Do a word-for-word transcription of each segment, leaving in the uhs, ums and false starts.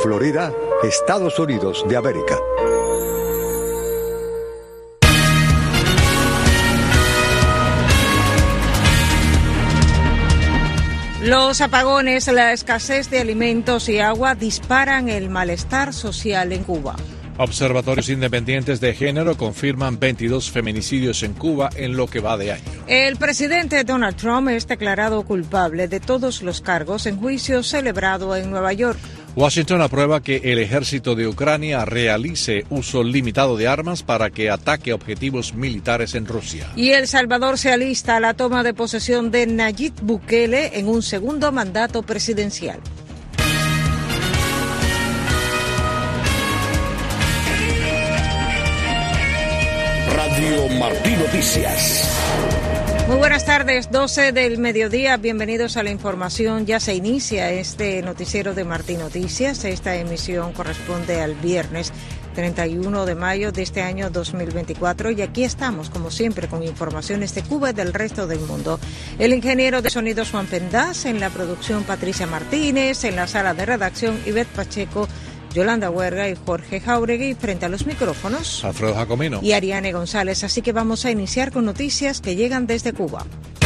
Florida, Estados Unidos de América. Los apagones, la escasez de alimentos y agua disparan el malestar social en Cuba. Observatorios independientes de género confirman veintidós feminicidios en Cuba en lo que va de año. El presidente Donald Trump es declarado culpable de todos los cargos en juicio celebrado en Nueva York. Washington aprueba que el ejército de Ucrania realice uso limitado de armas para que ataque objetivos militares en Rusia. Y El Salvador se alista a la toma de posesión de Nayib Bukele en un segundo mandato presidencial. Radio Martí Noticias. Muy buenas tardes, doce del mediodía, bienvenidos a la información. Ya se inicia este noticiero de Martí Noticias. Esta emisión corresponde al viernes treinta y uno de mayo de este año dos mil veinticuatro y aquí estamos, como siempre, con informaciones de Cuba y del resto del mundo. El ingeniero de sonidos Juan Pendaz, en la producción Patricia Martínez, en la sala de redacción Ivette Pacheco, Yolanda Huerga y Jorge Jauregui, frente a los micrófonos Alfredo Jacomino y Ariane González. Así que vamos a iniciar con noticias que llegan desde Cuba.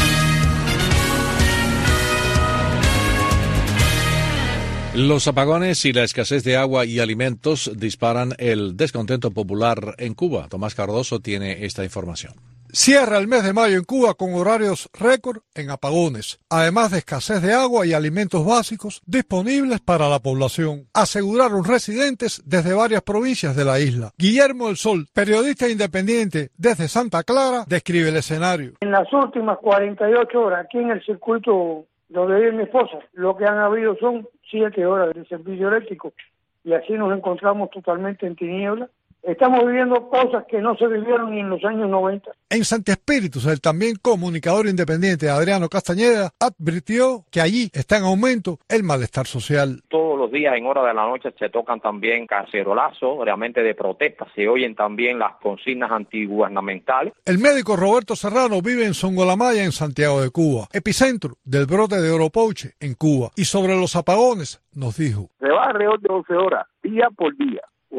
Los apagones y la escasez de agua y alimentos disparan el descontento popular en Cuba. Tomás Cardoso tiene esta información. Cierra el mes de mayo en Cuba con horarios récord en apagones, además de escasez de agua y alimentos básicos disponibles para la población, aseguraron residentes desde varias provincias de la isla. Guillermo El Sol, periodista independiente desde Santa Clara, describe el escenario. En las últimas cuarenta y ocho horas, aquí en el circuito donde vive mi esposa, lo que han habido son siete horas de servicio eléctrico y así nos encontramos totalmente en tinieblas. Estamos viviendo cosas que no se vivieron ni en los años noventa. En Santi Espíritus, el también comunicador independiente Adriano Castañeda advirtió que allí está en aumento el malestar social. Todos los días en horas de la noche se tocan también cacerolazos, realmente de protesta. Se oyen también las consignas antigubernamentales. El médico Roberto Serrano vive en Songolamaya, en Santiago de Cuba, epicentro del brote de Oropouche en Cuba. Y sobre los apagones nos dijo: se va alrededor de doce horas, día por día.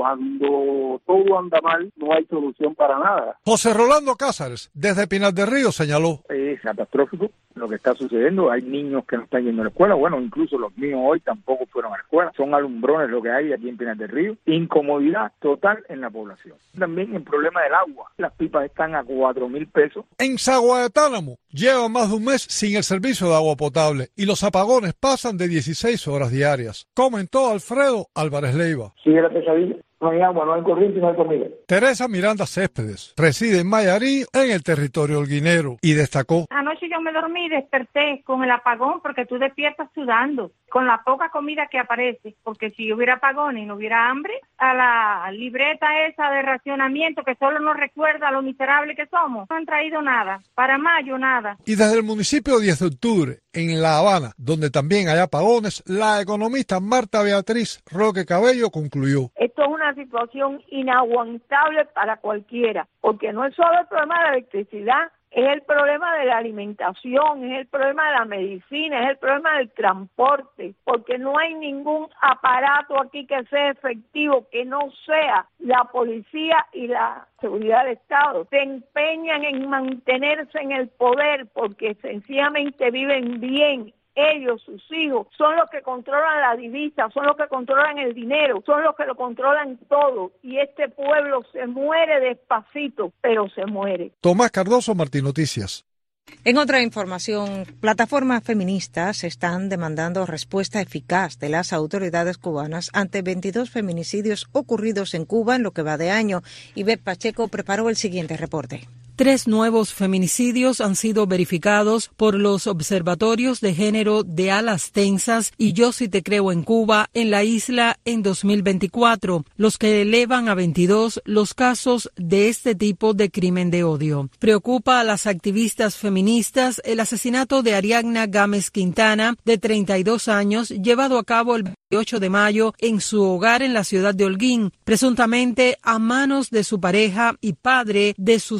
Cuando todo anda mal, no hay solución para nada. José Rolando Cázares, desde Pinar del Río, señaló: es catastrófico lo que está sucediendo. Hay niños que no están yendo a la escuela. Bueno, incluso los míos hoy tampoco fueron a la escuela. Son alumbrones lo que hay aquí en Pinar del Río. Incomodidad total en la población. También el problema del agua. Las pipas están a cuatro mil pesos. En Sagua de Tálamo lleva más de un mes sin el servicio de agua potable y los apagones pasan de dieciséis horas diarias. Comentó Alfredo Álvarez Leiva. Sigue la pesadilla. No hay agua, no hay corriente y no hay comida. Teresa Miranda Céspedes reside en Mayarí, en el territorio holguinero, y destacó: anoche yo me dormí y desperté con el apagón porque tú despiertas sudando, con la poca comida que aparece, porque si hubiera apagón y no hubiera hambre, a la libreta esa de racionamiento que solo nos recuerda a lo miserable que somos, no han traído nada, para mayo nada. Y desde el municipio diez de octubre, en La Habana, donde también hay apagones, la economista Marta Beatriz Roque Cabello concluyó: esto es una situación inaguantable para cualquiera, porque no es solo el problema de la electricidad, es el problema de la alimentación, es el problema de la medicina, es el problema del transporte, porque no hay ningún aparato aquí que sea efectivo, que no sea la policía y la seguridad del Estado. Se empeñan en mantenerse en el poder porque sencillamente viven bien. Ellos, sus hijos, son los que controlan la divisa, son los que controlan el dinero, son los que lo controlan todo. Y este pueblo se muere despacito, pero se muere. Tomás Cardoso, Martí Noticias. En otra información, plataformas feministas están demandando respuesta eficaz de las autoridades cubanas ante veintidós feminicidios ocurridos en Cuba en lo que va de año. Ivette Pacheco preparó el siguiente reporte. Tres nuevos feminicidios han sido verificados por los observatorios de género de Alas Tensas y Yo Sí Te Creo en Cuba en la isla en dos mil veinticuatro, los que elevan a veintidós los casos de este tipo de crimen de odio. Preocupa a las activistas feministas el asesinato de Ariadna Gámez Quintana, de treinta y dos años, llevado a cabo el veintiocho de mayo en su hogar en la ciudad de Holguín, presuntamente a manos de su pareja y padre de sus dos hijos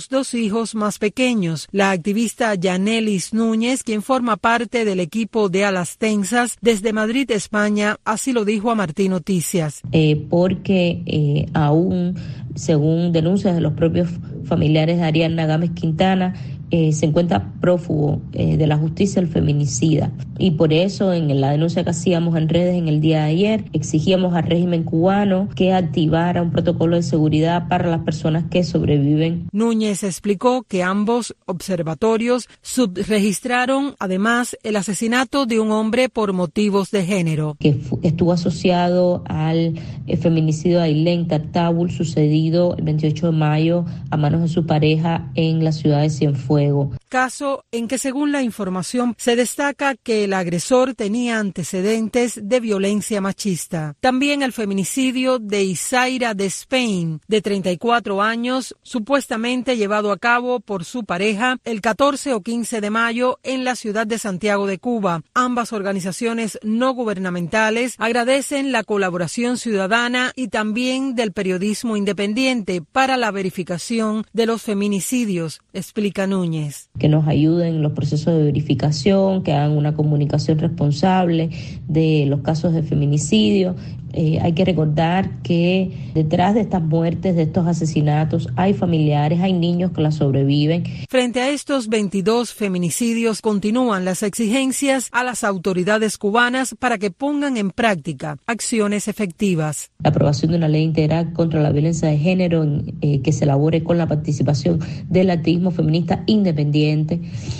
hijos más pequeños. La activista Yanelis Núñez, quien forma parte del equipo de Alas Tensas desde Madrid, España, así lo dijo a Martín Noticias. Eh, porque eh, aún, según denuncias de los propios familiares de Ariadna Gámez Quintana, Eh, se encuentra prófugo eh, de la justicia el feminicida, y por eso en la denuncia que hacíamos en redes en el día de ayer exigíamos al régimen cubano que activara un protocolo de seguridad para las personas que sobreviven. Núñez explicó que ambos observatorios subregistraron además el asesinato de un hombre por motivos de género, que estuvo asociado al feminicidio de Ailén Tartábul sucedido el veintiocho de mayo a manos de su pareja en la ciudad de Cienfuegos. Caso en que, según la información, se destaca que el agresor tenía antecedentes de violencia machista. También el feminicidio de Isaira Despain, de treinta y cuatro años, supuestamente llevado a cabo por su pareja el catorce o quince de mayo en la ciudad de Santiago de Cuba. Ambas organizaciones no gubernamentales agradecen la colaboración ciudadana y también del periodismo independiente para la verificación de los feminicidios, explica Núñez. Que nos ayuden en los procesos de verificación, que hagan una comunicación responsable de los casos de feminicidio. Eh, hay que recordar que detrás de estas muertes, de estos asesinatos, hay familiares, hay niños que las sobreviven. Frente a estos veintidós feminicidios, continúan las exigencias a las autoridades cubanas para que pongan en práctica acciones efectivas. La aprobación de una ley integral contra la violencia de género eh, que se elabore con la participación del activismo feminista independiente,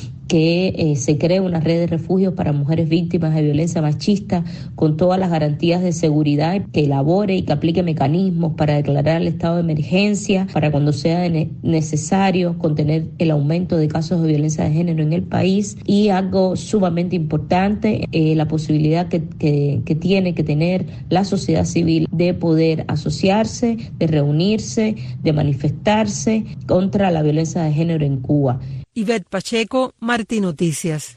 que eh, se cree una red de refugios para mujeres víctimas de violencia machista con todas las garantías de seguridad, que elabore y que aplique mecanismos para declarar el estado de emergencia, para cuando sea ne- necesario contener el aumento de casos de violencia de género en el país, y algo sumamente importante, eh, la posibilidad que, que, que tiene que tener la sociedad civil de poder asociarse, de reunirse, de manifestarse contra la violencia de género en Cuba. Ivette Pacheco, Martín Noticias.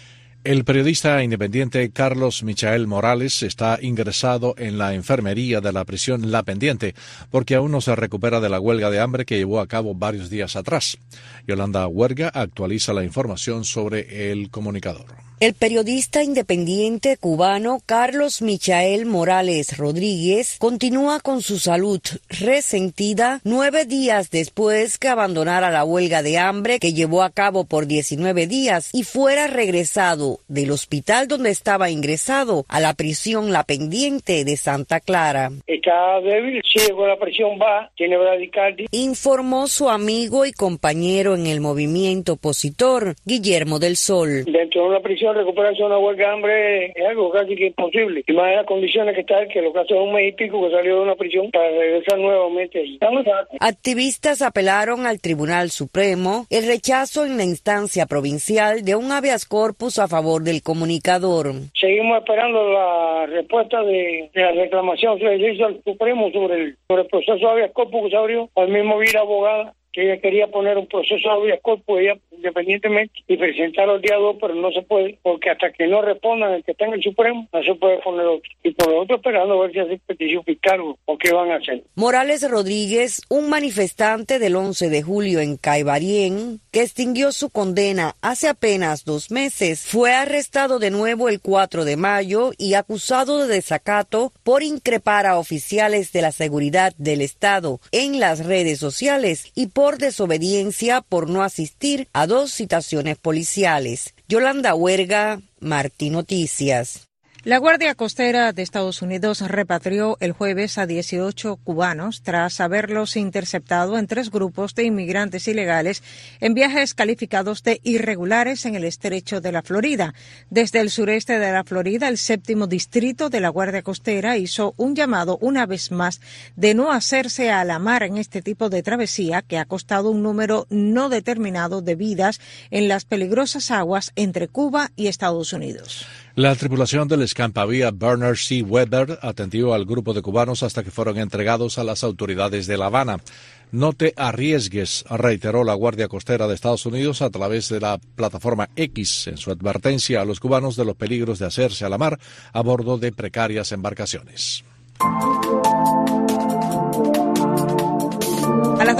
El periodista independiente Carlos Michael Morales está ingresado en la enfermería de la prisión La Pendiente porque aún no se recupera de la huelga de hambre que llevó a cabo varios días atrás. Yolanda Huerga actualiza la información sobre el comunicador. El periodista independiente cubano Carlos Michael Morales Rodríguez continúa con su salud resentida nueve días después que abandonara la huelga de hambre que llevó a cabo por diecinueve días y fuera regresado del hospital donde estaba ingresado a la prisión La Pendiente de Santa Clara. Está débil, sigue con la presión baja, tiene bradicardia. Informó su amigo y compañero en el movimiento opositor, Guillermo del Sol. Dentro de una prisión recuperarse una huelga de hambre es algo casi que imposible. Y más en las condiciones que está, que lo que hace es un mes y pico que salió de una prisión para regresar nuevamente allí. Activistas apelaron al Tribunal Supremo el rechazo en la instancia provincial de un habeas corpus a favor del comunicador. Seguimos esperando la respuesta de, de la reclamación que se hizo al Supremo sobre el, sobre el proceso de habeas corpus que se abrió. Al mismo vi la abogada que ella quería poner un proceso de habeas corpus ella independientemente y presentarlo el día dos, pero no se puede, porque hasta que no respondan el que está en el Supremo, no se puede poner otro. Y por lo otro esperando a ver si hace petición fiscal o qué van a hacer. Morales Rodríguez, un manifestante del once de julio en Caibarien, que extinguió su condena hace apenas dos meses, fue arrestado de nuevo el cuatro de mayo y acusado de desacato por increpar a oficiales de la seguridad del Estado en las redes sociales y por desobediencia por no asistir a dos citaciones policiales. Yolanda Huerga, Martín Noticias. La Guardia Costera de Estados Unidos repatrió el jueves a dieciocho cubanos tras haberlos interceptado en tres grupos de inmigrantes ilegales en viajes calificados de irregulares en el estrecho de la Florida. Desde el sureste de la Florida, el séptimo distrito de la Guardia Costera hizo un llamado una vez más de no hacerse a la mar en este tipo de travesía que ha costado un número no determinado de vidas en las peligrosas aguas entre Cuba y Estados Unidos. La tripulación del escampavía Bernard C. Weber atendió al grupo de cubanos hasta que fueron entregados a las autoridades de La Habana. No te arriesgues, reiteró la Guardia Costera de Estados Unidos a través de la plataforma X en su advertencia a los cubanos de los peligros de hacerse a la mar a bordo de precarias embarcaciones. A las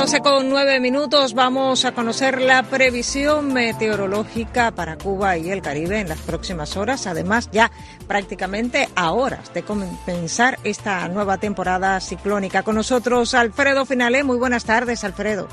doce con nueve minutos, vamos a conocer la previsión meteorológica para Cuba y el Caribe en las próximas horas. Además, ya prácticamente a horas de comenzar esta nueva temporada ciclónica. Con nosotros Alfredo Finalé. Muy buenas tardes, Alfredo.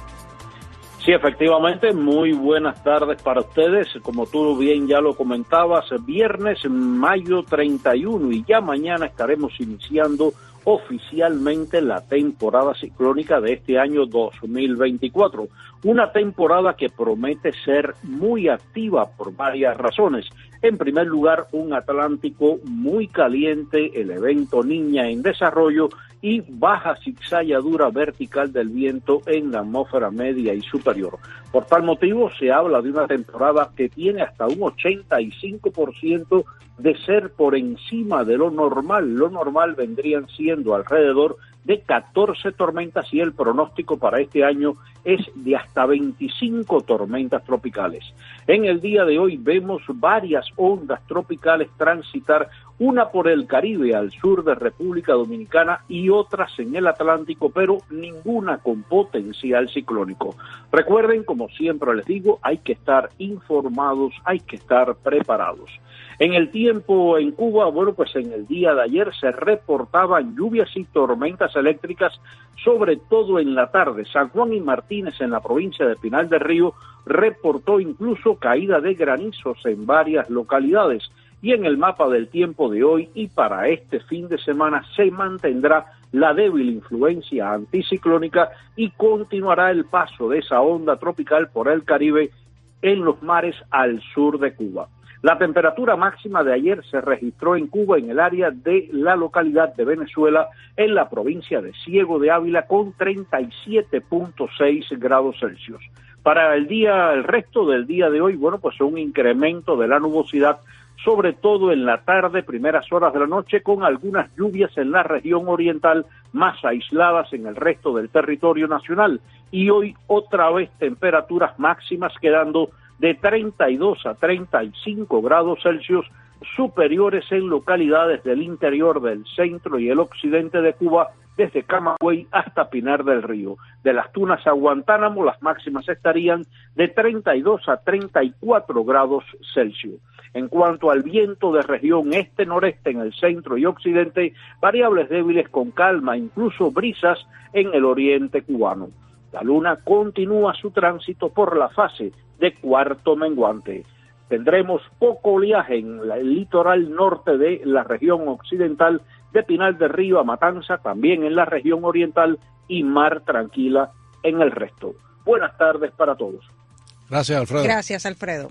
Sí, efectivamente, muy buenas tardes para ustedes. Como tú bien ya lo comentabas, viernes, mayo treinta y uno, y ya mañana estaremos iniciando oficialmente la temporada ciclónica de este año dos mil veinticuatro. Una temporada que promete ser muy activa por varias razones. En primer lugar, un Atlántico muy caliente, el evento Niña en desarrollo y baja zigzalladura vertical del viento en la atmósfera media y superior. Por tal motivo, se habla de una temporada que tiene hasta un ochenta y cinco por ciento de ser por encima de lo normal. Lo normal vendrían siendo alrededor de catorce tormentas y el pronóstico para este año es de hasta veinticinco tormentas tropicales. En el día de hoy vemos varias ondas tropicales transitar, una por el Caribe al sur de República Dominicana y otras en el Atlántico, pero ninguna con potencial ciclónico. Recuerden, como siempre les digo, hay que estar informados, hay que estar preparados. En el tiempo en Cuba, bueno, pues en el día de ayer se reportaban lluvias y tormentas eléctricas, sobre todo en la tarde. San Juan y Martínez, en la provincia de Pinar del Río, reportó incluso caída de granizos en varias localidades. Y en el mapa del tiempo de hoy y para este fin de semana se mantendrá la débil influencia anticiclónica y continuará el paso de esa onda tropical por el Caribe en los mares al sur de Cuba. La temperatura máxima de ayer se registró en Cuba, en el área de la localidad de Venezuela, en la provincia de Ciego de Ávila, con treinta y siete punto seis grados Celsius. Para el día, el resto del día de hoy, bueno, pues un incremento de la nubosidad, sobre todo en la tarde, primeras horas de la noche, con algunas lluvias en la región oriental, más aisladas en el resto del territorio nacional. Y hoy otra vez temperaturas máximas quedando de treinta y dos a treinta y cinco grados Celsius, superiores en localidades del interior, del centro y el occidente de Cuba, desde Camagüey hasta Pinar del Río. De Las Tunas a Guantánamo, las máximas estarían de treinta y dos a treinta y cuatro grados Celsius. En cuanto al viento de región este-noreste en el centro y occidente, variables débiles con calma, incluso brisas en el oriente cubano. La luna continúa su tránsito por la fase de cuarto menguante. Tendremos poco oleaje en el litoral norte de la región occidental, de Pinar del Río a Matanza, también en la región oriental, y mar tranquila en el resto. Buenas tardes para todos. Gracias, Alfredo. Gracias, Alfredo.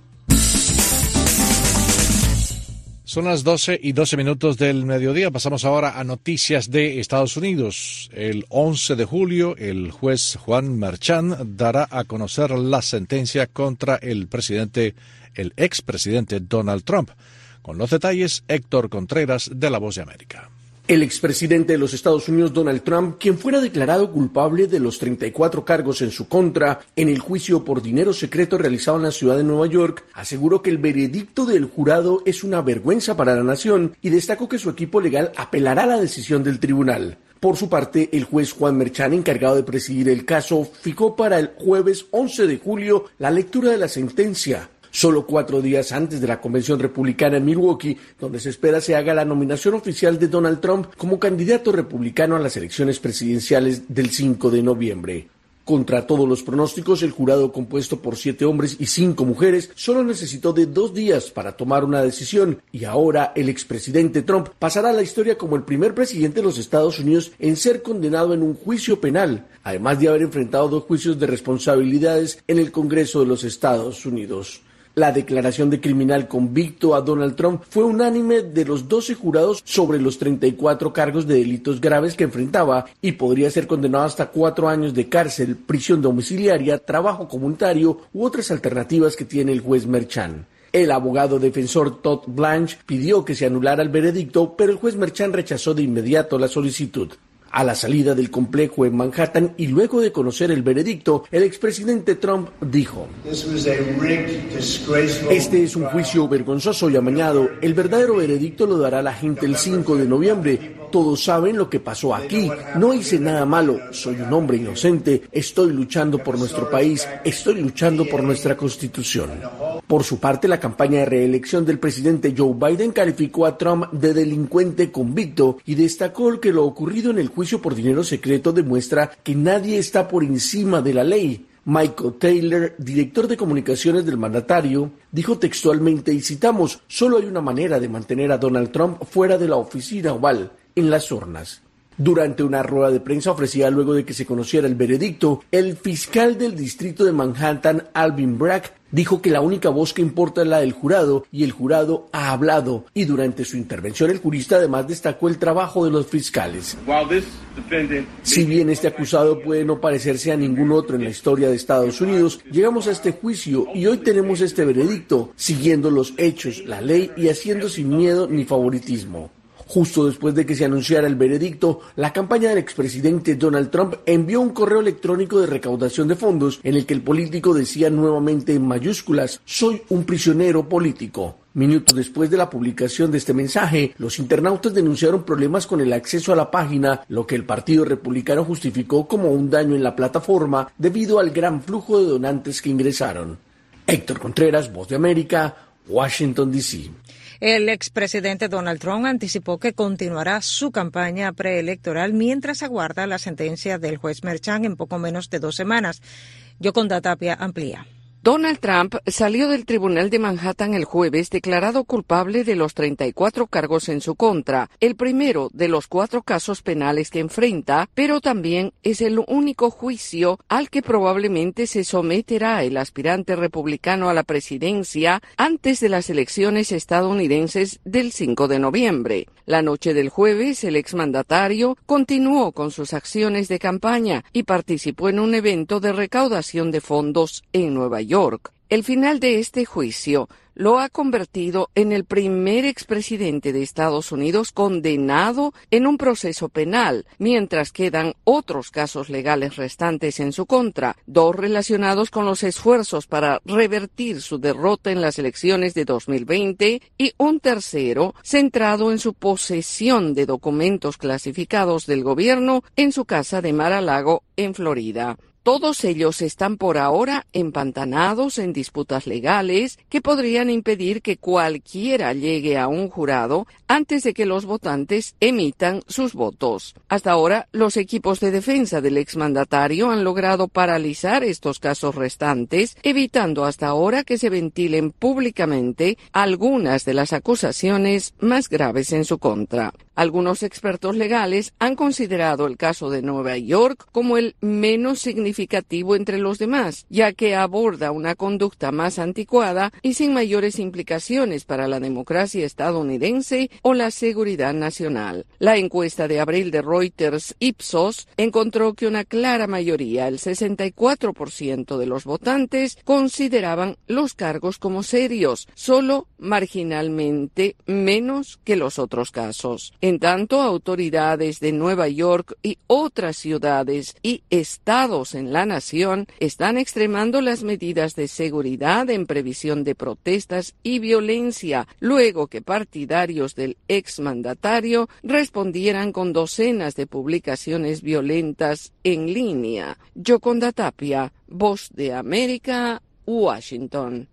Son las doce y doce minutos del mediodía. Pasamos ahora a noticias de Estados Unidos. El once de julio, el juez Juan Merchan dará a conocer la sentencia contra el presidente, el expresidente Donald Trump. Con los detalles, Héctor Contreras, de La Voz de América. El expresidente de los Estados Unidos, Donald Trump, quien fuera declarado culpable de los treinta y cuatro cargos en su contra en el juicio por dinero secreto realizado en la ciudad de Nueva York, aseguró que el veredicto del jurado es una vergüenza para la nación y destacó que su equipo legal apelará a la decisión del tribunal. Por su parte, el juez Juan Merchan, encargado de presidir el caso, fijó para el jueves once de julio la lectura de la sentencia, solo cuatro días antes de la convención republicana en Milwaukee, donde se espera se haga la nominación oficial de Donald Trump como candidato republicano a las elecciones presidenciales del cinco de noviembre. Contra todos los pronósticos, el jurado, compuesto por siete hombres y cinco mujeres, solo necesitó de dos días para tomar una decisión, y ahora el expresidente Trump pasará a la historia como el primer presidente de los Estados Unidos en ser condenado en un juicio penal, además de haber enfrentado dos juicios de responsabilidades en el Congreso de los Estados Unidos. La declaración de criminal convicto a Donald Trump fue unánime de los doce jurados sobre los treinta y cuatro cargos de delitos graves que enfrentaba y podría ser condenado hasta cuatro años de cárcel, prisión domiciliaria, trabajo comunitario u otras alternativas que tiene el juez Merchan. El abogado defensor Todd Blanche pidió que se anulara el veredicto, pero el juez Merchan rechazó de inmediato la solicitud. A la salida del complejo en Manhattan y luego de conocer el veredicto, el expresidente Trump dijo: "Este es un juicio vergonzoso y amañado. El verdadero veredicto lo dará la gente el cinco de noviembre. Todos saben lo que pasó aquí. No hice nada malo. Soy un hombre inocente. Estoy luchando por nuestro país. Estoy luchando por nuestra Constitución". Por su parte, la campaña de reelección del presidente Joe Biden calificó a Trump de delincuente convicto y destacó que lo ocurrido en el juicio por dinero secreto demuestra que nadie está por encima de la ley. Michael Taylor, director de comunicaciones del mandatario, dijo textualmente, y citamos: "Solo hay una manera de mantener a Donald Trump fuera de la oficina oval, en las urnas". Durante una rueda de prensa ofrecida luego de que se conociera el veredicto, el fiscal del distrito de Manhattan, Alvin Bragg, dijo que la única voz que importa es la del jurado y el jurado ha hablado. Y durante su intervención el jurista además destacó el trabajo de los fiscales. Si bien este acusado puede no parecerse a ningún otro en la historia de Estados Unidos, llegamos a este juicio y hoy tenemos este veredicto, siguiendo los hechos, la ley y haciendo sin miedo ni favoritismo. Justo después de que se anunciara el veredicto, la campaña del expresidente Donald Trump envió un correo electrónico de recaudación de fondos en el que el político decía nuevamente en mayúsculas: "Soy un prisionero político". Minutos después de la publicación de este mensaje, los internautas denunciaron problemas con el acceso a la página, lo que el Partido Republicano justificó como un daño en la plataforma debido al gran flujo de donantes que ingresaron. Héctor Contreras, Voz de América, Washington, D C El expresidente Donald Trump anticipó que continuará su campaña preelectoral mientras aguarda la sentencia del juez Merchan en poco menos de dos semanas. Yoconda Tapia amplía. Donald Trump salió del tribunal de Manhattan el jueves declarado culpable de los treinta y cuatro cargos en su contra, el primero de los cuatro casos penales que enfrenta, pero también es el único juicio al que probablemente se someterá el aspirante republicano a la presidencia antes de las elecciones estadounidenses del cinco de noviembre. La noche del jueves, el exmandatario continuó con sus acciones de campaña y participó en un evento de recaudación de fondos en Nueva York. El final de este juicio lo ha convertido en el primer expresidente de Estados Unidos condenado en un proceso penal, mientras quedan otros casos legales restantes en su contra, dos relacionados con los esfuerzos para revertir su derrota en las elecciones de dos mil veinte y un tercero centrado en su posesión de documentos clasificados del gobierno en su casa de Mar-a-Lago, en Florida. Todos ellos están por ahora empantanados en disputas legales que podrían impedir que cualquiera llegue a un jurado antes de que los votantes emitan sus votos. Hasta ahora, los equipos de defensa del exmandatario han logrado paralizar estos casos restantes, evitando hasta ahora que se ventilen públicamente algunas de las acusaciones más graves en su contra. Algunos expertos legales han considerado el caso de Nueva York como el menos significativo entre los demás, ya que aborda una conducta más anticuada y sin mayores implicaciones para la democracia estadounidense o la seguridad nacional. La encuesta de abril de Reuters Ipsos encontró que una clara mayoría, el sesenta y cuatro por ciento de los votantes, consideraban los cargos como serios, solo marginalmente menos que los otros casos. En tanto, autoridades de Nueva York y otras ciudades y estados en la nación están extremando las medidas de seguridad en previsión de protestas y violencia, luego que partidarios del exmandatario respondieran con docenas de publicaciones violentas en línea. Yoconda Tapia, Voz de América, Washington.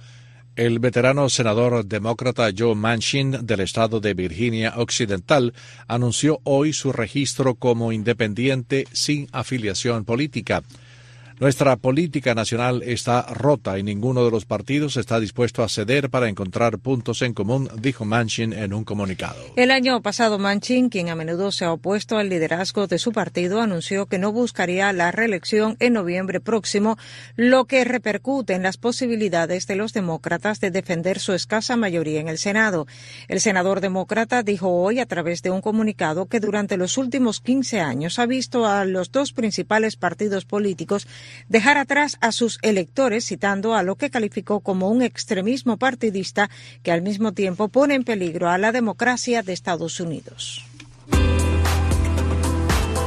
El veterano senador demócrata Joe Manchin del estado de Virginia Occidental anunció hoy su registro como independiente sin afiliación política. Nuestra política nacional está rota y ninguno de los partidos está dispuesto a ceder para encontrar puntos en común, dijo Manchin en un comunicado. El año pasado, Manchin, quien a menudo se ha opuesto al liderazgo de su partido, anunció que no buscaría la reelección en noviembre próximo, lo que repercute en las posibilidades de los demócratas de defender su escasa mayoría en el Senado. El senador demócrata dijo hoy a través de un comunicado que durante los últimos quince años ha visto a los dos principales partidos políticos dejar atrás a sus electores, citando a lo que calificó como un extremismo partidista que al mismo tiempo pone en peligro a la democracia de Estados Unidos.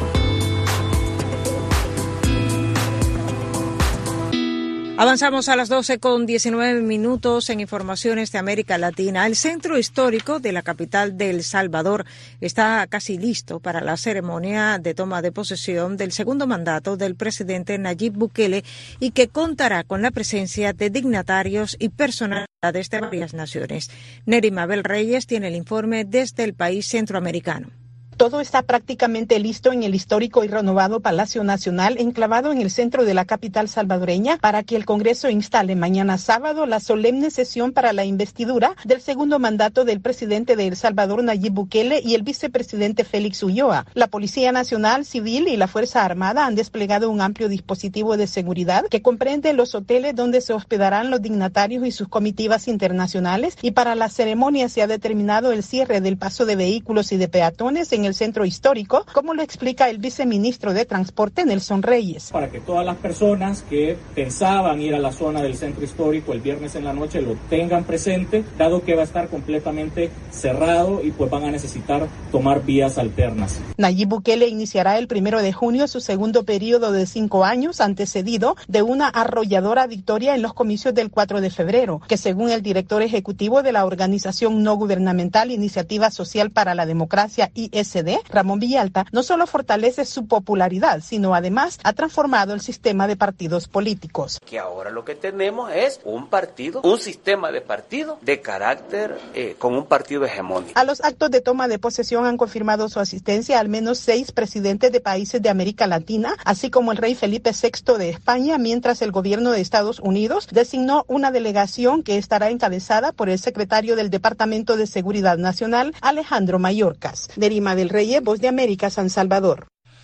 Avanzamos a las doce con diecinueve minutos en informaciones de América Latina. El centro histórico de la capital de El Salvador está casi listo para la ceremonia de toma de posesión del segundo mandato del presidente Nayib Bukele y que contará con la presencia de dignatarios y personalidades de varias naciones. Neri Mabel Reyes tiene el informe desde el país centroamericano. Todo está prácticamente listo en el histórico y renovado Palacio Nacional, enclavado en el centro de la capital salvadoreña, para que el Congreso instale mañana sábado la solemne sesión para la investidura del segundo mandato del presidente de El Salvador, Nayib Bukele, y el vicepresidente Félix Ulloa. La Policía Nacional, Civil y la Fuerza Armada han desplegado un amplio dispositivo de seguridad que comprende los hoteles donde se hospedarán los dignatarios y sus comitivas internacionales, y para la ceremonia se ha determinado el cierre del paso de vehículos y de peatones en el centro histórico, como lo explica el viceministro de Transporte, Nelson Reyes. Para que todas las personas que pensaban ir a la zona del centro histórico el viernes en la noche lo tengan presente, dado que va a estar completamente cerrado y pues van a necesitar tomar vías alternas. Nayib Bukele iniciará el primero de junio su segundo periodo de cinco años, antecedido de una arrolladora victoria en los comicios del cuatro de febrero, que según el director ejecutivo de la organización no gubernamental Iniciativa Social para la Democracia, I S D, Ramón Villalta, no solo fortalece su popularidad, sino además ha transformado el sistema de partidos políticos. Que ahora lo que tenemos es un partido, un sistema de partido de carácter eh, con un partido hegemónico. A los actos de toma de posesión han confirmado su asistencia al menos seis presidentes de países de América Latina, así como el rey Felipe sexto de España, mientras el gobierno de Estados Unidos designó una delegación que estará encabezada por el secretario del Departamento de Seguridad Nacional, Alejandro Mayorkas. Derima del Reyes, Voz de América, San Salvador.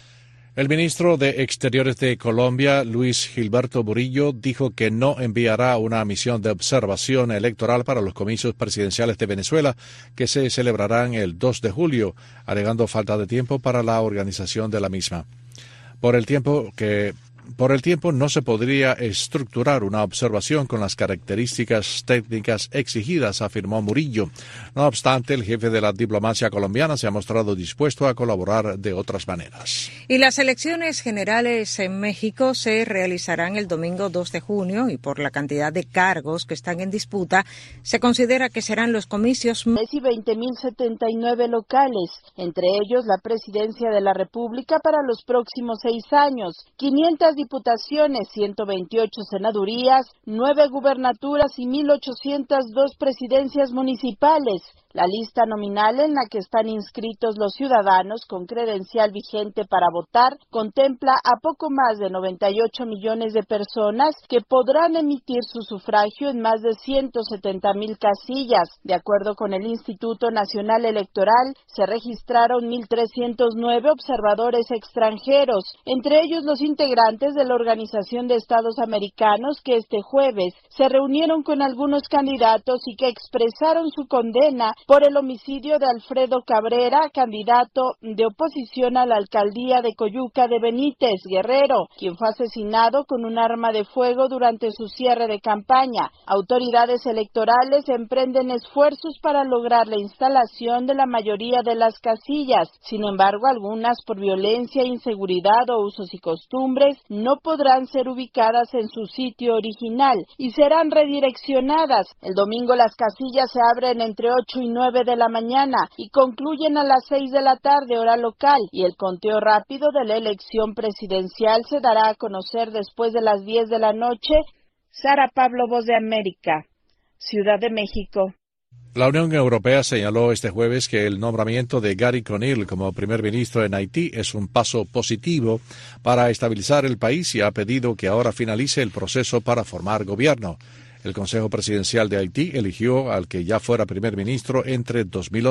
El ministro de Exteriores de Colombia, Luis Gilberto Murillo, dijo que no enviará una misión de observación electoral para los comicios presidenciales de Venezuela, que se celebrarán el dos de julio, alegando falta de tiempo para la organización de la misma. Por el tiempo que Por el tiempo no se podría estructurar una observación con las características técnicas exigidas, afirmó Murillo. No obstante, el jefe de la diplomacia colombiana se ha mostrado dispuesto a colaborar de otras maneras. Y las elecciones generales en México se realizarán el domingo dos de junio y por la cantidad de cargos que están en disputa, se considera que serán los comicios y veinte mil setenta y nueve locales, entre ellos la presidencia de la República para los próximos seis años, quinientas diputaciones, ciento veintiocho senadurías, nueve gubernaturas y mil ochocientas dos presidencias municipales. La lista nominal en la que están inscritos los ciudadanos con credencial vigente para votar contempla a poco más de noventa y ocho millones de personas que podrán emitir su sufragio en más de ciento setenta mil casillas. De acuerdo con el Instituto Nacional Electoral, se registraron mil trescientos nueve observadores extranjeros, entre ellos los integrantes de la Organización de Estados Americanos que este jueves se reunieron con algunos candidatos y que expresaron su condena por el homicidio de Alfredo Cabrera, candidato de oposición a la alcaldía de Coyuca de Benítez, Guerrero, quien fue asesinado con un arma de fuego durante su cierre de campaña. Autoridades electorales emprenden esfuerzos para lograr la instalación de la mayoría de las casillas. Sin embargo, algunas por violencia, inseguridad o usos y costumbres no podrán ser ubicadas en su sitio original y serán redireccionadas. El domingo las casillas se abren entre ocho y nueve de la mañana y concluyen a las seis de la tarde hora local, y el conteo rápido de la elección presidencial se dará a conocer después de las diez de la noche. Sara Pablo, Voz de América, Ciudad de México. La Unión Europea señaló este jueves que el nombramiento de Gary Conille como primer ministro en Haití es un paso positivo para estabilizar el país y ha pedido que ahora finalice el proceso para formar gobierno. El Consejo Presidencial de Haití eligió al que ya fuera primer ministro entre dos mil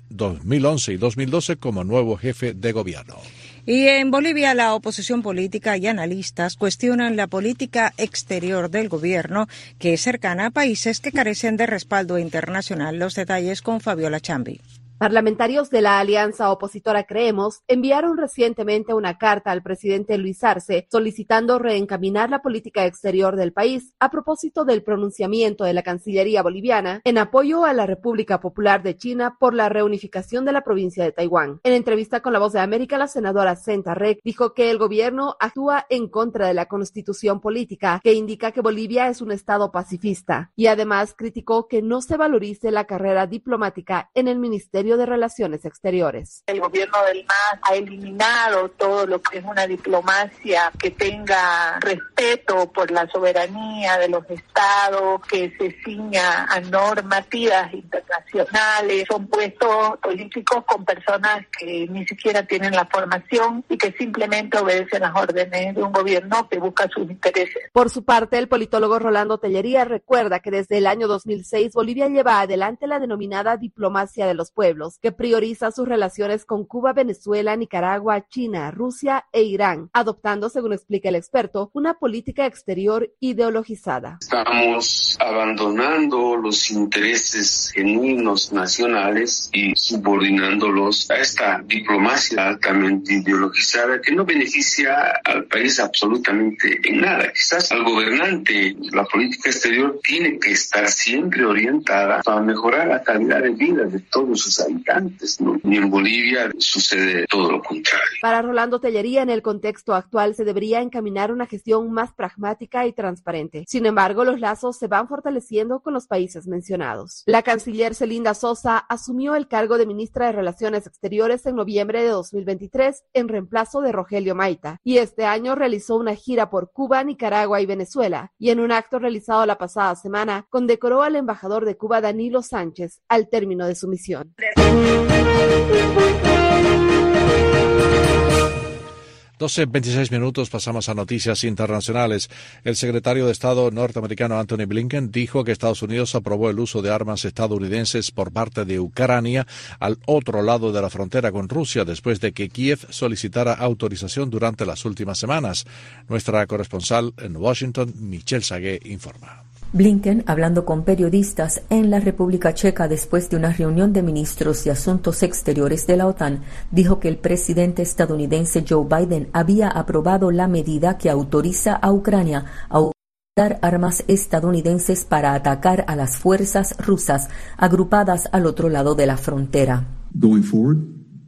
once y dos mil doce como nuevo jefe de gobierno. Y en Bolivia, la oposición política y analistas cuestionan la política exterior del gobierno, que es cercana a países que carecen de respaldo internacional. Los detalles con Fabiola Chambi. Parlamentarios de la alianza opositora Creemos enviaron recientemente una carta al presidente Luis Arce solicitando reencaminar la política exterior del país a propósito del pronunciamiento de la Cancillería boliviana en apoyo a la República Popular de China por la reunificación de la provincia de Taiwán. En entrevista con La Voz de América, la senadora Senta Rek dijo que el gobierno actúa en contra de la constitución política que indica que Bolivia es un estado pacifista y además criticó que no se valorice la carrera diplomática en el Ministerio de Relaciones Exteriores. El gobierno del M A S ha eliminado todo lo que es una diplomacia que tenga respeto por la soberanía de los estados, que se ciña a normativas internacionales. Son puestos políticos con personas que ni siquiera tienen la formación y que simplemente obedecen las órdenes de un gobierno que busca sus intereses. Por su parte, el politólogo Rolando Tellería recuerda que desde el año dos mil seis Bolivia lleva adelante la denominada diplomacia de los pueblos, que prioriza sus relaciones con Cuba, Venezuela, Nicaragua, China, Rusia e Irán, adoptando, según explica el experto, una política exterior ideologizada. Estamos abandonando los intereses genuinos nacionales y subordinándolos a esta diplomacia altamente ideologizada que no beneficia al país absolutamente en nada. Quizás al gobernante, la política exterior tiene que estar siempre orientada a mejorar la calidad de vida de todos sus habitantes, ¿no? Y en Bolivia sucede todo lo contrario. Para Rolando Tellería, en el contexto actual se debería encaminar una gestión más pragmática y transparente. Sin embargo, los lazos se van fortaleciendo con los países mencionados. La canciller Celinda Sosa asumió el cargo de ministra de Relaciones Exteriores en noviembre de dos mil veintitrés en reemplazo de Rogelio Maita, y este año realizó una gira por Cuba, Nicaragua y Venezuela, y en un acto realizado la pasada semana condecoró al embajador de Cuba, Danilo Sánchez, al término de su misión. doce veintiséis minutos, pasamos a noticias internacionales. El secretario de Estado norteamericano Anthony Blinken dijo que Estados Unidos aprobó el uso de armas estadounidenses por parte de Ucrania al otro lado de la frontera con Rusia, después de que Kiev solicitara autorización durante las últimas semanas. Nuestra corresponsal en Washington, Michelle Sagué, informa. Blinken, hablando con periodistas en la República Checa después de una reunión de ministros de Asuntos Exteriores de la OTAN, dijo que el presidente estadounidense Joe Biden había aprobado la medida que autoriza a Ucrania a usar armas estadounidenses para atacar a las fuerzas rusas agrupadas al otro lado de la frontera. Going forward,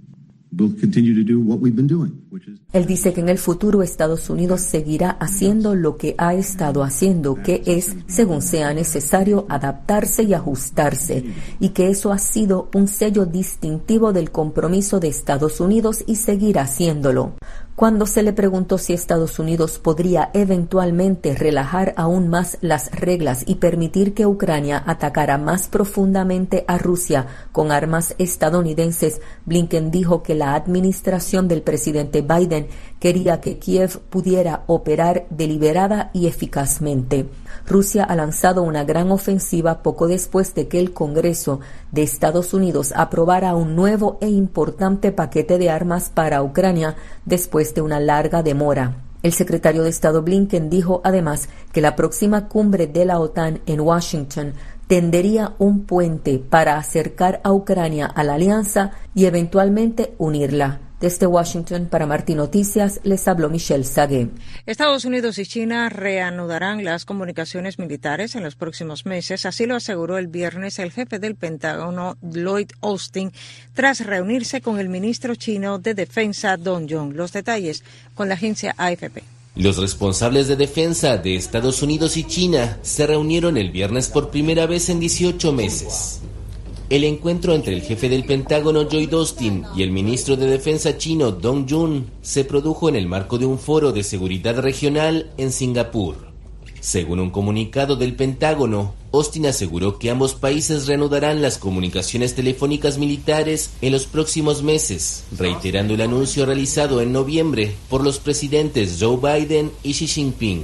we'll continue to do what we've been doing. Él dice que en el futuro Estados Unidos seguirá haciendo lo que ha estado haciendo, que es, según sea necesario, adaptarse y ajustarse, y que eso ha sido un sello distintivo del compromiso de Estados Unidos y seguirá haciéndolo. Cuando se le preguntó si Estados Unidos podría eventualmente relajar aún más las reglas y permitir que Ucrania atacara más profundamente a Rusia con armas estadounidenses, Blinken dijo que la administración del presidente Biden quería que Kiev pudiera operar deliberada y eficazmente. Rusia ha lanzado una gran ofensiva poco después de que el Congreso de Estados Unidos aprobara un nuevo e importante paquete de armas para Ucrania después de una larga demora. El secretario de Estado Blinken dijo además que la próxima cumbre de la OTAN en Washington tendería un puente para acercar a Ucrania a la alianza y eventualmente unirla. Desde Washington, para Martín Noticias, les habló Michelle Sagué. Estados Unidos y China reanudarán las comunicaciones militares en los próximos meses, así lo aseguró el viernes el jefe del Pentágono, Lloyd Austin, tras reunirse con el ministro chino de Defensa, Dong Jun. Los detalles con la agencia A F P. Los responsables de defensa de Estados Unidos y China se reunieron el viernes por primera vez en dieciocho meses. El encuentro entre el jefe del Pentágono, Lloyd Austin, y el ministro de Defensa chino, Dong Jun, se produjo en el marco de un foro de seguridad regional en Singapur. Según un comunicado del Pentágono, Austin aseguró que ambos países reanudarán las comunicaciones telefónicas militares en los próximos meses, reiterando el anuncio realizado en noviembre por los presidentes Joe Biden y Xi Jinping.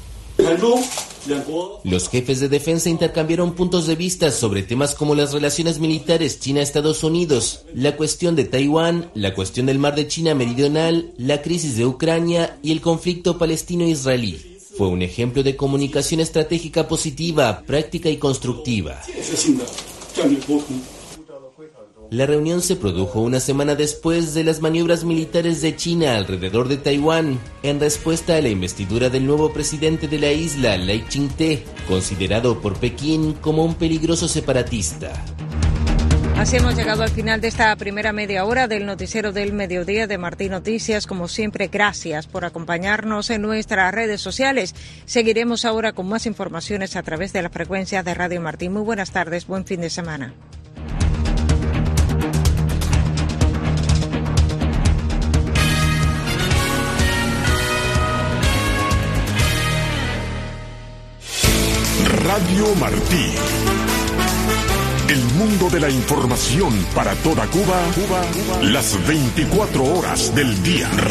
Los jefes de defensa intercambiaron puntos de vista sobre temas como las relaciones militares China-Estados Unidos, la cuestión de Taiwán, la cuestión del Mar de China Meridional, la crisis de Ucrania y el conflicto palestino-israelí. Fue un ejemplo de comunicación estratégica positiva, práctica y constructiva. La reunión se produjo una semana después de las maniobras militares de China alrededor de Taiwán, en respuesta a la investidura del nuevo presidente de la isla, Lai Ching-te, considerado por Pekín como un peligroso separatista. Así hemos llegado al final de esta primera media hora del noticiero del mediodía de Martín Noticias. Como siempre, gracias por acompañarnos en nuestras redes sociales. Seguiremos ahora con más informaciones a través de las frecuencias de Radio Martín. Muy buenas tardes, buen fin de semana. Radio Martí. El mundo de la información para toda Cuba, Cuba, las veinticuatro horas del día.